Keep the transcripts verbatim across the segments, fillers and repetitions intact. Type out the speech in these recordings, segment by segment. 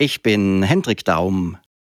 Ich bin Hendrik Daum.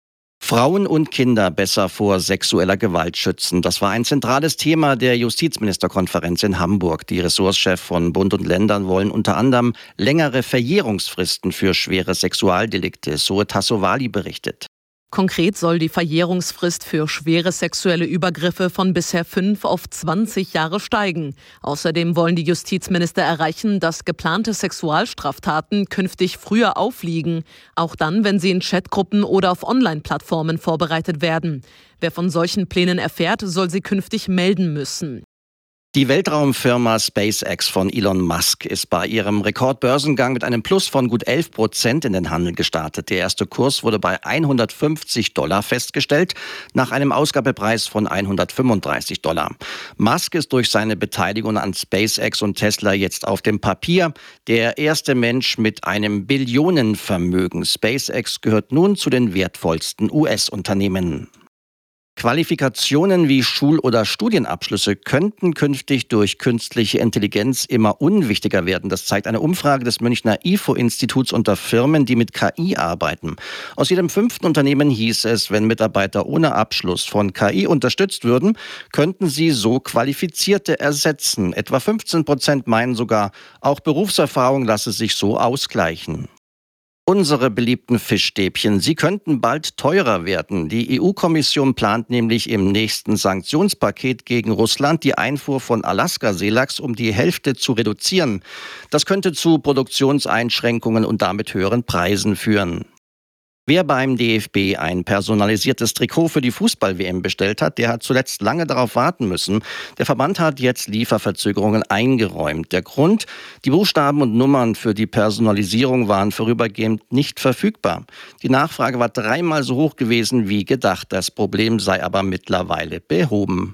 Frauen und Kinder besser vor sexueller Gewalt schützen. Das war ein zentrales Thema der Justizministerkonferenz in Hamburg. Die Ressortchefs von Bund und Ländern wollen unter anderem längere Verjährungsfristen für schwere Sexualdelikte, so Tassovali berichtet. Konkret soll die Verjährungsfrist für schwere sexuelle Übergriffe von bisher fünf auf zwanzig Jahre steigen. Außerdem wollen die Justizminister erreichen, dass geplante Sexualstraftaten künftig früher aufliegen, auch dann, wenn sie in Chatgruppen oder auf Online-Plattformen vorbereitet werden. Wer von solchen Plänen erfährt, soll sie künftig melden müssen. Die Weltraumfirma SpaceX von Elon Musk ist bei ihrem Rekordbörsengang mit einem Plus von gut elf Prozent in den Handel gestartet. Der erste Kurs wurde bei hundertfünfzig Dollar festgestellt, nach einem Ausgabepreis von hundertfünfunddreißig Dollar. Musk ist durch seine Beteiligung an SpaceX und Tesla jetzt auf dem Papier der erste Mensch mit einem Billionenvermögen. SpaceX gehört nun zu den wertvollsten U S-Unternehmen. Qualifikationen wie Schul- oder Studienabschlüsse könnten künftig durch künstliche Intelligenz immer unwichtiger werden. Das zeigt eine Umfrage des Münchner I F O-Instituts unter Firmen, die mit K I arbeiten. Aus jedem fünften Unternehmen hieß es, wenn Mitarbeiter ohne Abschluss von K I unterstützt würden, könnten sie so Qualifizierte ersetzen. Etwa fünfzehn Prozent meinen sogar, auch Berufserfahrung lasse sich so ausgleichen. Unsere beliebten Fischstäbchen, sie könnten bald teurer werden. Die E U-Kommission plant nämlich im nächsten Sanktionspaket gegen Russland die Einfuhr von Alaska-Seelachs um die Hälfte zu reduzieren. Das könnte zu Produktionseinschränkungen und damit höheren Preisen führen. Wer beim D F B ein personalisiertes Trikot für die Fußball-W M bestellt hat, der hat zuletzt lange darauf warten müssen. Der Verband hat jetzt Lieferverzögerungen eingeräumt. Der Grund: Die Buchstaben und Nummern für die Personalisierung waren vorübergehend nicht verfügbar. Die Nachfrage war dreimal so hoch gewesen wie gedacht. Das Problem sei aber mittlerweile behoben.